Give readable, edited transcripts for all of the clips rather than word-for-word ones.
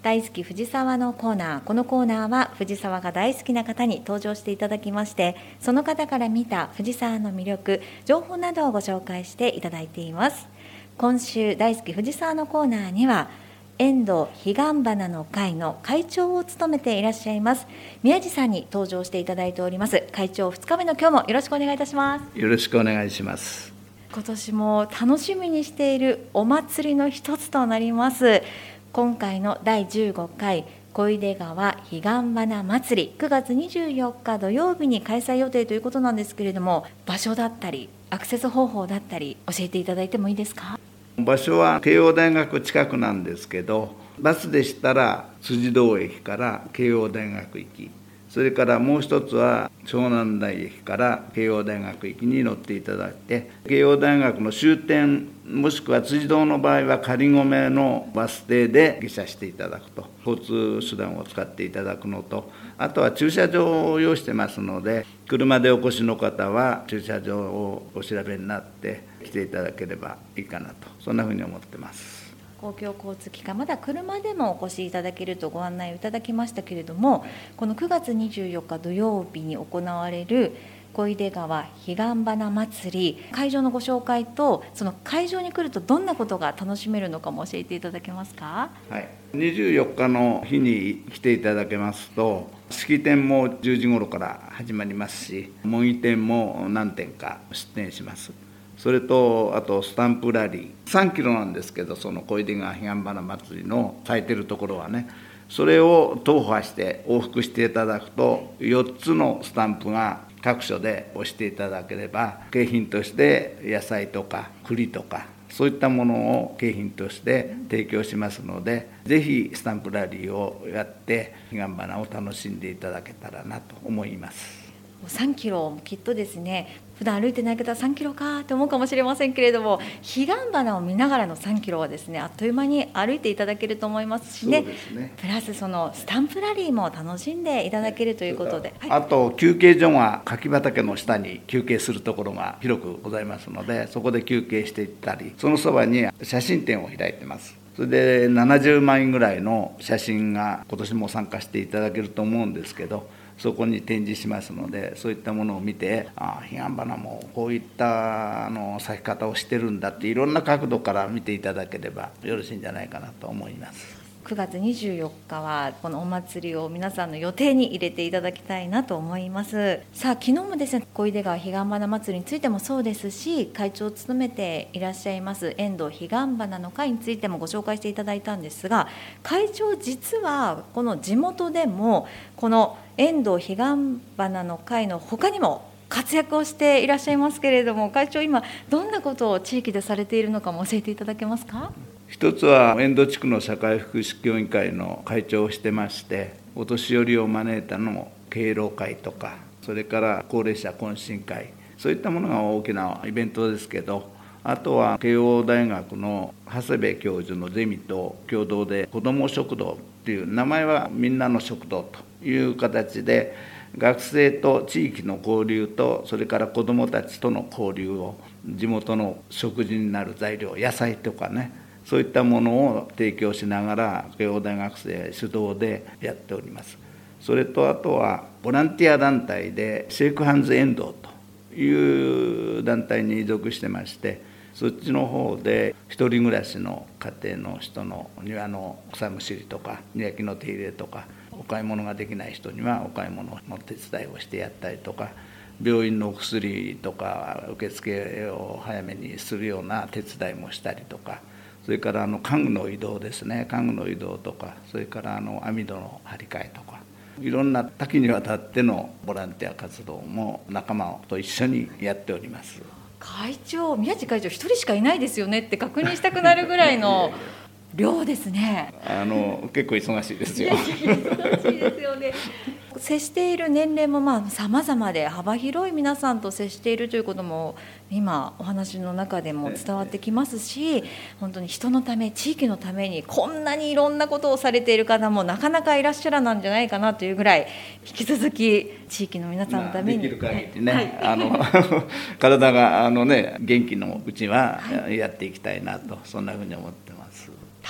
大好き藤沢のコーナー。このコーナーは藤沢が大好きな方に登場していただきまして、その方から見た藤沢の魅力、情報などをご紹介していただいています。今週大好き藤沢のコーナーには遠藤彼岸花の会の会長を務めていらっしゃいます宮地さんに登場していただいております。会長2日目の今日もよろしくお願いいたします。 よろしくお願いします。 今年も楽しみにしているお祭りの一つとなります今回の第15回小出川彼岸花祭り、9月24日土曜日に開催予定ということなんですけれども、場所だったりアクセス方法だったり教えていただいてもいいですか？ 場所は慶応大学近くなんですけど、バスでしたら辻堂駅から慶応大学行き、それからもう一つは湘南台駅から慶応大学行きに乗っていただいて、慶応大学の終点もしくは辻堂の場合は仮込のバス停で下車していただくと、交通手段を使っていただくのと、あとは駐車場を用意してますので、車でお越しの方は駐車場をお調べになって来ていただければいいかなと、そんなふうに思ってます。 公共交通機関、まだ車でもお越しいただけるとご案内をいただきましたけれども、この9月24日土曜日に行われる小出川彼岸花祭り、会場のご紹介と、その会場に来るとどんなことが楽しめるのかも教えていただけますか？ はい、24日の日に来ていただけますと、式典も10時頃から始まりますし、模擬店も何店か出店します。それとあとスタンプラリー3キロなんですけど、その小出川彼岸花祭りの咲いてるところはね、それを踏破して往復していただくと4つのスタンプが各所で押していただければ、景品として野菜とか栗とかそういったものを景品として提供しますので、ぜひスタンプラリーをやって彼岸花を楽しんでいただけたらなと思います。 3キロきっとですね、普段歩いてない方は3キロかと思うかもしれませんけれども、彼岸花を見ながらの3キロはですね、あっという間に歩いていただけると思いますしね。 そうですね。 プラスそのスタンプラリーも楽しんでいただけるということで、 あと休憩所が柿畑の下に休憩するところが広くございますので、そこで休憩していったり、そのそばに写真展を開いてます。それで70枚ぐらいの写真が今年も参加していただけると思うんですけど、そこに展示しますので、そういったものを見て、彼岸花もこういった咲き方をしてるんだって、いろんな角度から見ていただければよろしいんじゃないかなと思います。 9月24日はこのお祭りを皆さんの予定に入れていただきたいなと思います。さあ、昨日もですね、小出川彼岸花祭りについてもそうですし、会長を務めていらっしゃいます遠藤彼岸花の会についてもご紹介していただいたんですが、会長実はこの地元でもこの遠藤彼岸花の会の他にも活躍をしていらっしゃいますけれども、会長今どんなことを地域でされているのかも教えていただけますか？ 一つは遠藤地区の社会福祉協議会の会長をしてまして、お年寄りを招いたのも敬老会とか、それから高齢者懇親会、そういったものが大きなイベントですけど、あとは慶応大学の長谷部教授のゼミと共同で子ども食堂っていう、名前はみんなの食堂という形で、学生と地域の交流と、それから子どもたちとの交流を、地元の食事になる材料、野菜とかね、そういったものを提供しながら慶応大学生主導でやっております。それとあとはボランティア団体でシェイクハンズ遠藤という団体に属してまして、そっちの方で一人暮らしの家庭の人の庭の草むしりとか庭木の手入れとか、お買い物ができない人にはお買い物の手伝いをしてやったりとか、病院のお薬とか受付を早めにするような手伝いもしたりとか、それから家具の移動ですね、家具の移動とか、それから網戸の張り替えとか、いろんな多岐にわたってのボランティア活動も仲間と一緒にやっております。 会長、宮地会長一人しかいないですよねって確認したくなるぐらいの量ですね。 結構忙しいですよ。 忙しいですよね。接している年齢も様々で幅広い皆さんと接しているということも今お話の中でも伝わってきますし、本当に人のため、地域のためにこんなにいろんなことをされている方もなかなかいらっしゃらなんじゃないかなというぐらい、引き続き地域の皆さんのために、 できる限りね、体が元気のうちはやっていきたいなと、そんなふうに思ってます。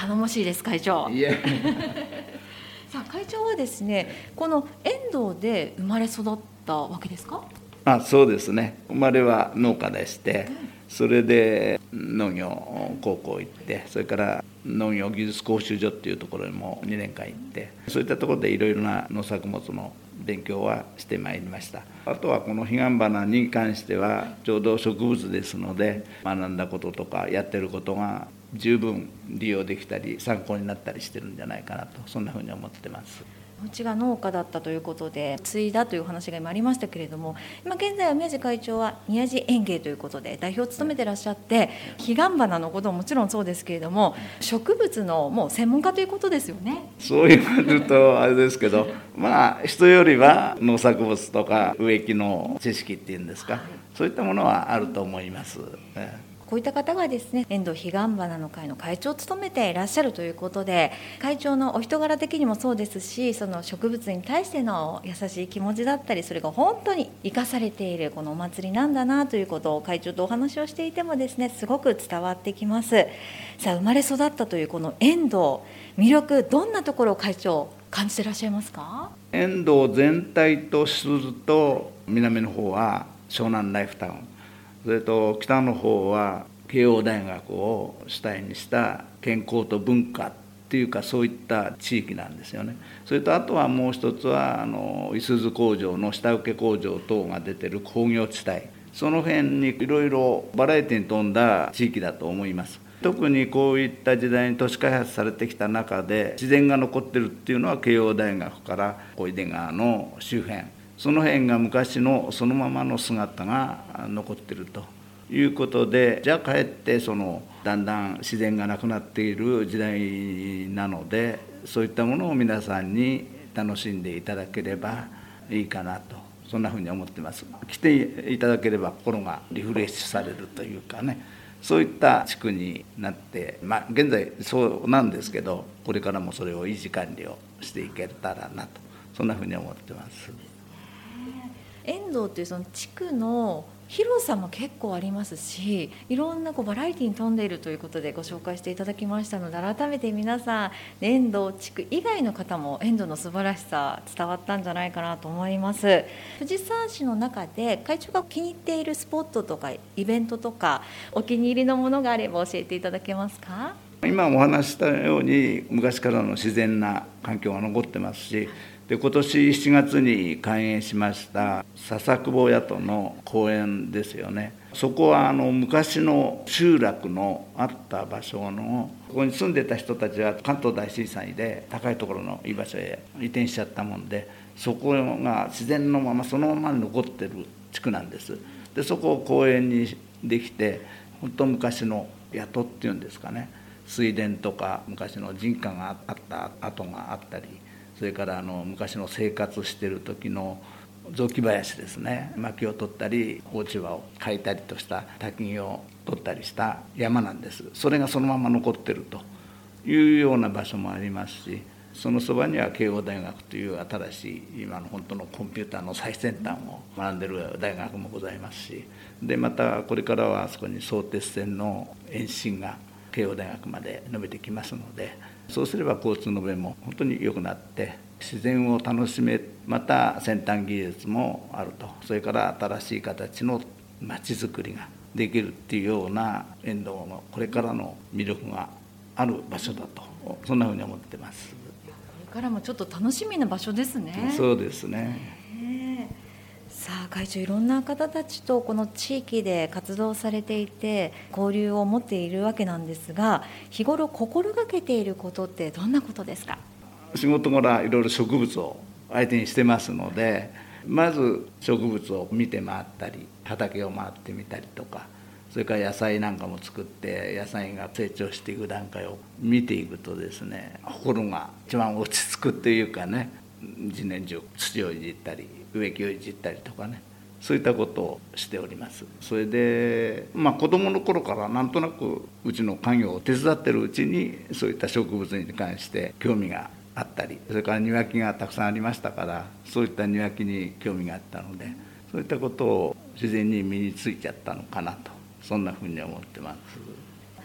頼もしいです会長。 いえさあ会長はですね、この遠藤で生まれ育ったわけですか？ そうですね。生まれは農家でして、それで農業高校行って、それから農業技術講習所っていうところにも2年間行って、そういったところでいろいろな農作物の勉強はしてまいりました。あとはこの彼岸花に関してはちょうど植物ですので、学んだこととかやってることが十分利用できたり参考になったりしてるんじゃないかなと、そんなふうに思ってます。 うちが農家だったということで継いだという話が今ありましたけれども、今現在は宮地会長は宮地園芸ということで代表を務めていらっしゃって、彼岸花のことももちろんそうですけれども、植物のもう専門家ということですよね。 そう言われるとあれですけど、人よりは農作物とか植木の知識っていうんですか、そういったものはあると思います。 こういった方がですね、遠藤彼岸花の会の会長を務めていらっしゃるということで、会長のお人柄的にもそうですし、その植物に対しての優しい気持ちだったり、それが本当に生かされているこのお祭りなんだなということを会長とお話をしていてもですね、すごく伝わってきます。さあ、生まれ育ったというこの遠藤、魅力どんなところを会長感じていらっしゃいますか？ 遠藤全体とすると、南の方は湘南ライフタウン、それと北の方は慶応大学を主体にした健康と文化っていうか、そういった地域なんですよね。それとあとはもう一つは五十鈴工場の下請け工場等が出てる工業地帯、その辺にいろいろバラエティに富んだ地域だと思います。特にこういった時代に都市開発されてきた中で自然が残ってるっていうのは、慶応大学から小出川の周辺、その辺が昔のそのままの姿が残ってるということで、じゃあかえってだんだん自然がなくなっている時代なので、そういったものを皆さんに楽しんでいただければいいかなと、そんなふうに思ってます。来ていただければ心がリフレッシュされるというかね、そういった地区になって、現在そうなんですけど、これからもそれを維持管理をしていけたらなと、そんなふうに思ってます。 遠藤というその地区の広さも結構ありますし、いろんなバラエティに富んでいるということでご紹介していただきましたので、改めて皆さん遠藤地区以外の方も遠藤の素晴らしさ伝わったんじゃないかなと思います。藤沢市の中で会長が気に入っているスポットとかイベントとかお気に入りのものがあれば教えていただけますか？ 今お話したように昔からの自然な環境が残ってますし、で今年7月に開園しました笹久保谷戸の公園ですよね。そこは昔の集落のあった場所の、ここに住んでた人たちは関東大震災で高いところのいい場所へ移転しちゃったもんで、そこが自然のままそのまま残ってる地区なんです。でそこを公園にできて、本当昔の宿っていうんですかね、水田とか昔の人家があった跡があったり、それから昔の生活してる時の雑木林ですね、薪を取ったり落ち葉をかいたりとした焚き木を取ったりした山なんです。それがそのまま残ってるというような場所もありますし、そのそばには慶応大学という新しい今の本当のコンピューターの最先端を学んでる大学もございますし、でまたこれからはあそこに相鉄線の延伸が慶応大学まで伸びてきますので、そうすれば交通の便も本当に良くなって自然を楽しめ、また先端技術もあると、それから新しい形の街づくりができるっていうような遠藤のこれからの魅力がある場所だと、そんなふうに思ってます。 これからもちょっと楽しみな場所ですね。 そうですね。 さあ会長、いろんな方たちとこの地域で活動されていて交流を持っているわけなんですが、日頃心がけていることってどんなことですか？ 仕事柄いろいろ植物を相手にしてますので、まず植物を見て回ったり畑を回ってみたりとか、それから野菜なんかも作って野菜が成長していく段階を見ていくとですね、心が一番落ち着くっていうかね、一年中土をいじったり植木をいじったりとかね、そういったことをしております。それで子供の頃からなんとなくうちの家業を手伝ってるうちにそういった植物に関して興味があったり、それから庭木がたくさんありましたから、そういった庭木に興味があったので、そういったことを自然に身についちゃったのかなと、そんなふうに思ってます。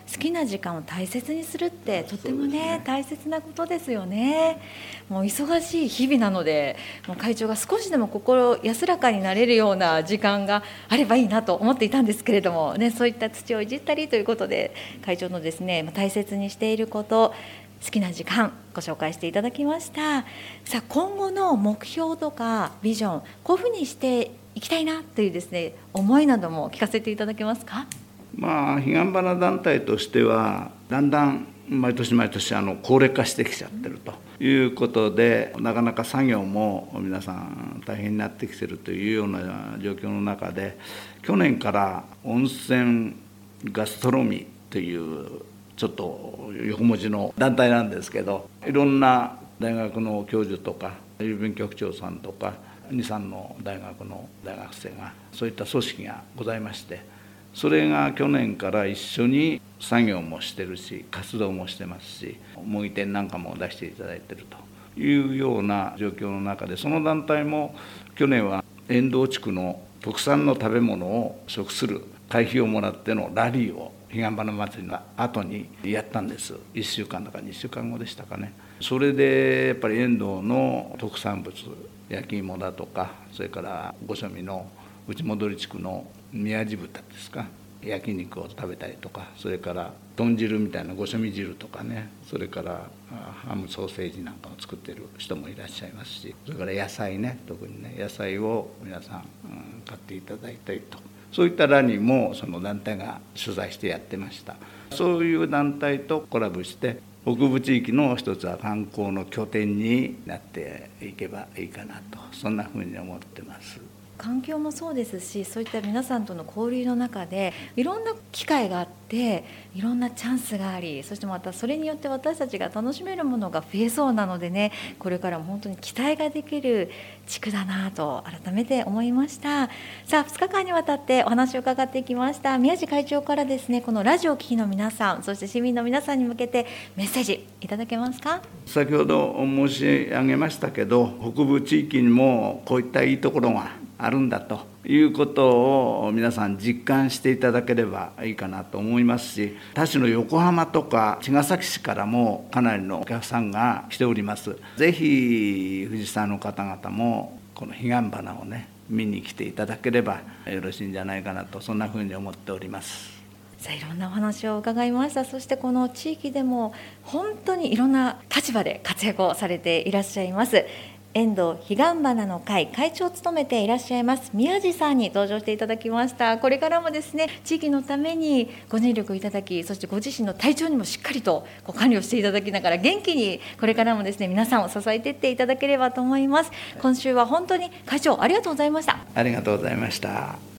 好きな時間を大切にするってとてもね大切なことですよね。もう忙しい日々なので、もう会長が少しでも心安らかになれるような時間があればいいなと思っていたんですけれどもね、そういった土をいじったりということで、会長のですね大切にしていること、好きな時間ご紹介していただきました。さあ、今後の目標とかビジョン、こういうふうにしていきたいなというですね思いなども聞かせていただけますか？ 彼岸花団体としてはだんだん毎年毎年高齢化してきちゃってるということで、なかなか作業も皆さん大変になってきてるというような状況の中で、去年から温泉ガストロミーというちょっと横文字の団体なんですけど、いろんな大学の教授とか郵便局長さんとか2、3の大学の大学生がそういった組織がございまして、それが去年から一緒に作業もしてるし活動もしてますし、模擬店なんかも出していただいてるというような状況の中で、その団体も去年は遠藤地区の特産の食べ物を食する会費をもらってのラリーを彼岸花祭りの後にやったんです。1週間だか2週間後でしたかね。それでやっぱり遠藤の特産物、焼き芋だとか、それから御所見の内戻地区の宮地豚ですか、焼肉を食べたりとか、それから豚汁みたいな御所見汁とかね、それからハムソーセージなんかを作ってる人もいらっしゃいますし、それから野菜ね、特にね野菜を皆さん、買っていただいたりと、そういったラリーもその団体が主催してやってました。そういう団体とコラボして北部地域の一つは観光の拠点になっていけばいいかなと、そんなふうに思ってます。 環境もそうですし、そういった皆さんとの交流の中でいろんな機会があっていろんなチャンスがあり、そしてまたそれによって私たちが楽しめるものが増えそうなのでね、これからも本当に期待ができる地区だなと改めて思いました。さあ、2日間にわたってお話を伺っていきました宮地会長からですね、このラジオを聴きの皆さん、そして市民の皆さんに向けてメッセージいただけますか？ 先ほど申し上げましたけど、北部地域にもこういったいいところがあるんだということを皆さん実感していただければいいかなと思いますし、他市の横浜とか茅ヶ崎市からもかなりのお客さんが来ております。ぜひ藤沢の方々もこの彼岸花をね見に来ていただければよろしいんじゃないかなと、そんなふうに思っております。 さあ、いろんなお話を伺いました。そしてこの地域でも本当にいろんな立場で活躍をされていらっしゃいます遠藤彼岸花の会会長を務めていらっしゃいます宮地さんに登場していただきました。これからもですね、地域のためにご尽力いただき、そしてご自身の体調にもしっかりと管理をしていただきながら、元気にこれからもですね皆さんを支えていっていただければと思います。今週は本当に会長ありがとうございました。 ありがとうございました。